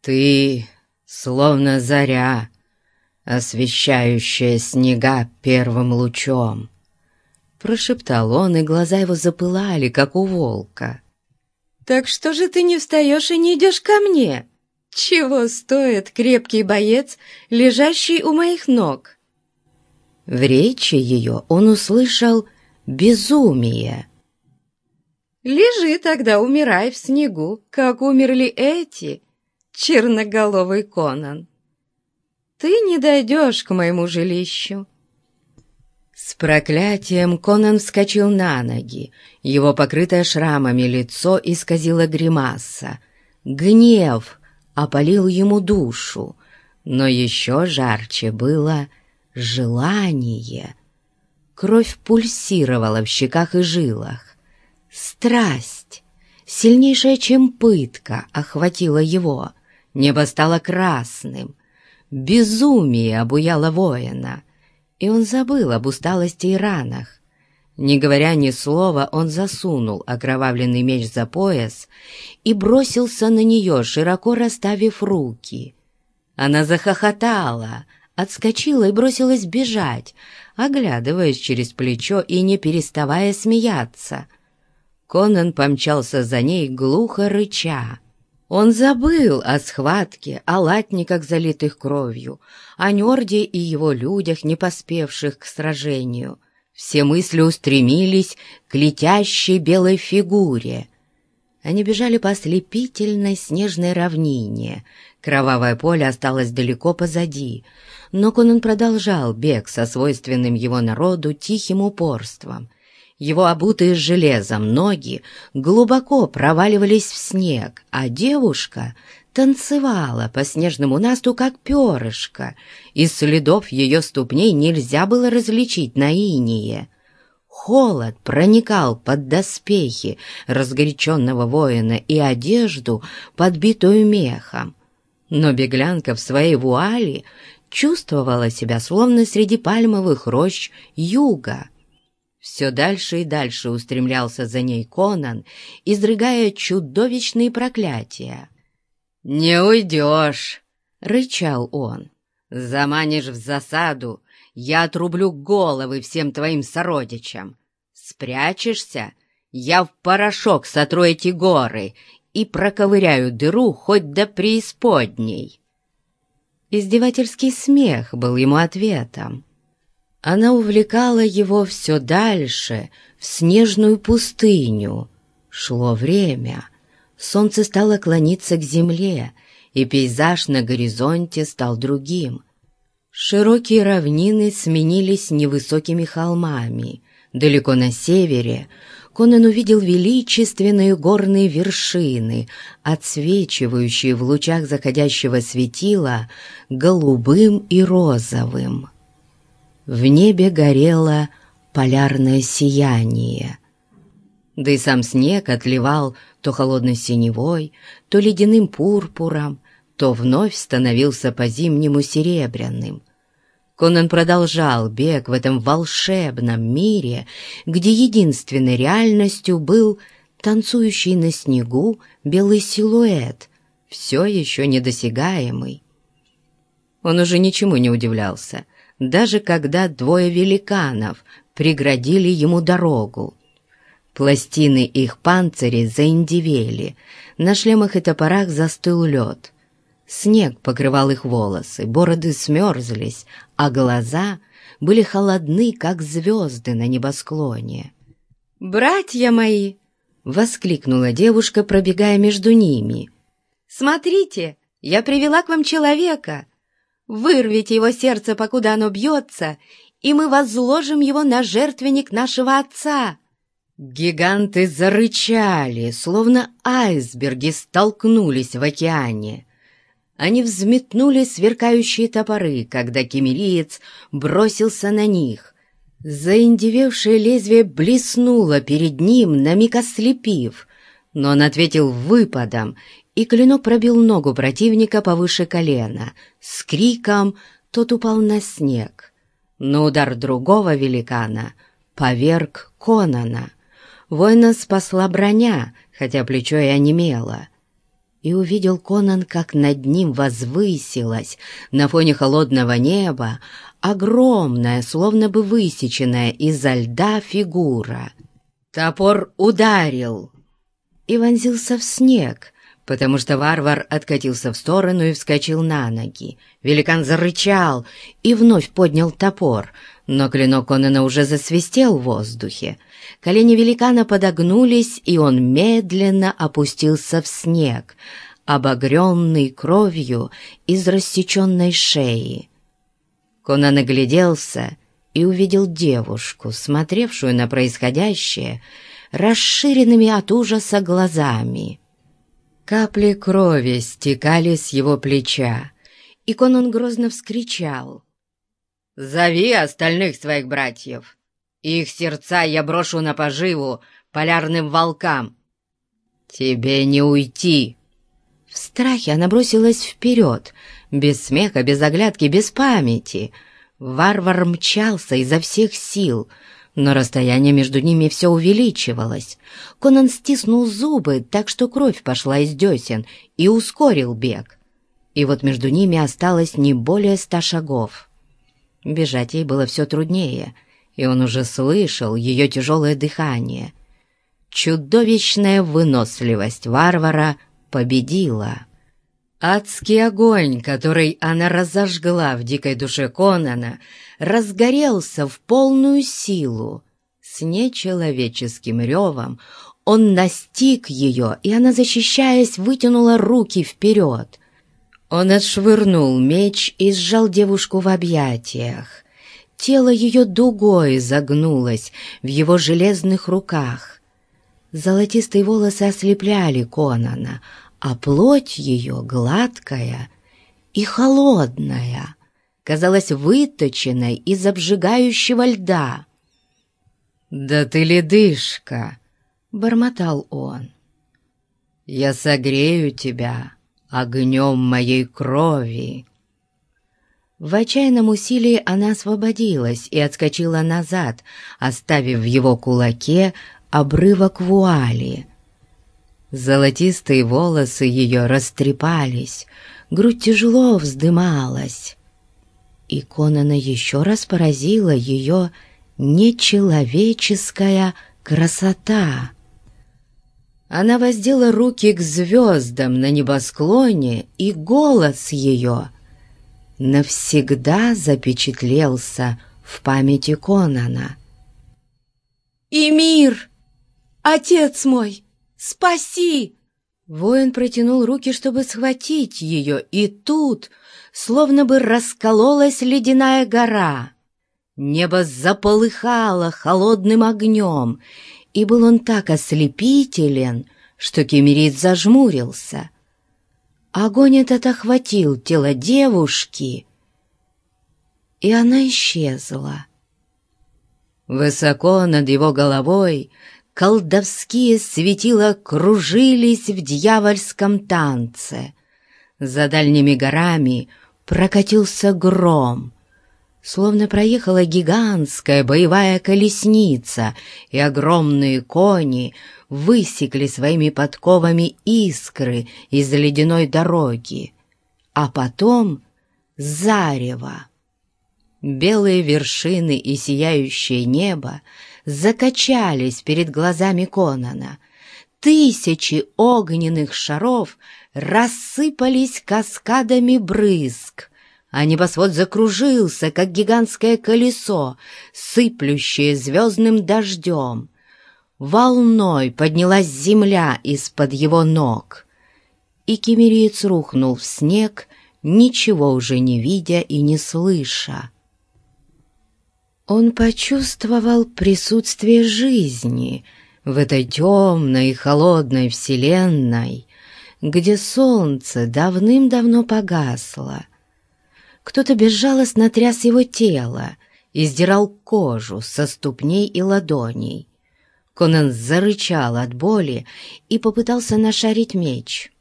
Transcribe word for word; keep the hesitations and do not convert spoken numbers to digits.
«Ты, словно заря, освещающая снега первым лучом», — прошептал он, и глаза его запылали, как у волка. «Так что же ты не встаешь и не идешь ко мне? Чего стоит крепкий боец, лежащий у моих ног?» В речи ее он услышал безумие. «Лежи тогда, умирай в снегу, как умерли эти, черноголовый Конан. Ты не дойдешь к моему жилищу». С проклятием Конан вскочил на ноги. Его покрытое шрамами лицо исказило гримаса. Гнев опалил ему душу, но еще жарче было желание. Кровь пульсировала в щеках и жилах. Страсть, сильнейшая, чем пытка, охватила его. Небо стало красным. Безумие обуяло воина, и он забыл об усталости и ранах. Не говоря ни слова, он засунул окровавленный меч за пояс и бросился на нее, широко расставив руки. Она захохотала, отскочила и бросилась бежать, оглядываясь через плечо и не переставая смеяться. Конан помчался за ней, глухо рыча. Он забыл о схватке, о латниках, залитых кровью, о Ньорде и его людях, не поспевших к сражению. Все мысли устремились к летящей белой фигуре. Они бежали по ослепительной снежной равнине. Кровавое поле осталось далеко позади, но Конан продолжал бег со свойственным его народу тихим упорством. Его обутые железом ноги глубоко проваливались в снег, а девушка танцевала по снежному насту, как перышко, и следов ее ступней нельзя было различить на инее. Холод проникал под доспехи разгоряченного воина и одежду, подбитую мехом. Но беглянка в своей вуали чувствовала себя словно среди пальмовых рощ юга. Все дальше и дальше устремлялся за ней Конан, изрыгая чудовищные проклятия. «Не уйдешь!» — рычал он. «Заманишь в засаду, я отрублю головы всем твоим сородичам. Спрячешься, я в порошок сотру эти горы и проковыряю дыру хоть до преисподней». Издевательский смех был ему ответом. Она увлекала его все дальше, в снежную пустыню. Шло время. Солнце стало клониться к земле, и пейзаж на горизонте стал другим. Широкие равнины сменились невысокими холмами. Далеко на севере Конан увидел величественные горные вершины, отсвечивающие в лучах заходящего светила голубым и розовым. В небе горело полярное сияние. Да и сам снег отливал то холодной синевой, то ледяным пурпуром, то вновь становился по-зимнему серебряным. Конан продолжал бег в этом волшебном мире, где единственной реальностью был танцующий на снегу белый силуэт, все еще недосягаемый. Он уже ничему не удивлялся, даже когда двое великанов преградили ему дорогу. Пластины их панцирей заиндевели, на шлемах и топорах застыл лед. Снег покрывал их волосы, бороды смерзлись, а глаза были холодны, как звезды на небосклоне. «Братья мои!» — воскликнула девушка, пробегая между ними. «Смотрите, я привела к вам человека! Вырвите его сердце, покуда оно бьется, и мы возложим его на жертвенник нашего отца!» Гиганты зарычали, словно айсберги столкнулись в океане. Они взметнули сверкающие топоры, когда кемериец бросился на них. Заиндевевшее лезвие блеснуло перед ним, на миг ослепив, но он ответил выпадом, и клинок пробил ногу противника повыше колена. С криком тот упал на снег. Но удар другого великана поверг Конана. Воина спасла броня, хотя плечо и онемело. И увидел Конан, как над ним возвысилась на фоне холодного неба огромная, словно бы высеченная изо льда фигура. Топор ударил и вонзился в снег, потому что варвар откатился в сторону и вскочил на ноги. Великан зарычал и вновь поднял топор, но клинок Конана уже засвистел в воздухе. Колени великана подогнулись, и он медленно опустился в снег, обогренный кровью из рассеченной шеи. Конан огляделся и увидел девушку, смотревшую на происходящее расширенными от ужаса глазами. Капли крови стекали с его плеча, и Конан грозно вскричал: «Зови остальных своих братьев! Их сердца я брошу на поживу полярным волкам! Тебе не уйти!» В страхе она бросилась вперед, без смеха, без оглядки, без памяти. Варвар мчался изо всех сил, но расстояние между ними все увеличивалось. Конан стиснул зубы, так что кровь пошла из десен, и ускорил бег. И вот между ними осталось не более ста шагов. Бежать ей было все труднее, и он уже слышал ее тяжелое дыхание. Чудовищная выносливость варвара победила. Адский огонь, который она разожгла в дикой душе Конана, разгорелся в полную силу. С нечеловеческим ревом он настиг ее, и она, защищаясь, вытянула руки вперед. Он отшвырнул меч и сжал девушку в объятиях. Тело ее дугой загнулось в его железных руках. Золотистые волосы ослепляли Конана, а плоть ее, гладкая и холодная, казалась выточенной из обжигающего льда. «Да ты ледышка!» — бормотал он. «Я согрею тебя огнем моей крови». В отчаянном усилии она освободилась и отскочила назад, оставив в его кулаке обрывок вуали. Золотистые волосы ее растрепались, грудь тяжело вздымалась. И Конана еще раз поразила ее нечеловеческая красота. Она воздела руки к звездам на небосклоне, и голос ее навсегда запечатлелся в памяти Конана. «Эмир! Отец мой! Спаси!» Воин протянул руки, чтобы схватить ее, и тут словно бы раскололась ледяная гора. Небо заполыхало холодным огнем, и был он так ослепителен, что киммерит зажмурился. Огонь этот охватил тело девушки, и она исчезла. Высоко над его головой колдовские светила кружились в дьявольском танце. За дальними горами прокатился гром, словно проехала гигантская боевая колесница, и огромные кони высекли своими подковами искры из ледяной дороги, а потом зарево. Белые вершины и сияющее небо закачались перед глазами Конана. Тысячи огненных шаров рассыпались каскадами брызг, а небосвод закружился, как гигантское колесо, сыплющее звездным дождем. Волной поднялась земля из-под его ног, и киммериец рухнул в снег, ничего уже не видя и не слыша. Он почувствовал присутствие жизни в этой темной и холодной вселенной, где солнце давным-давно погасло. Кто-то безжалостно тряс его тело и сдирал кожу со ступней и ладоней. Конан зарычал от боли и попытался нашарить меч.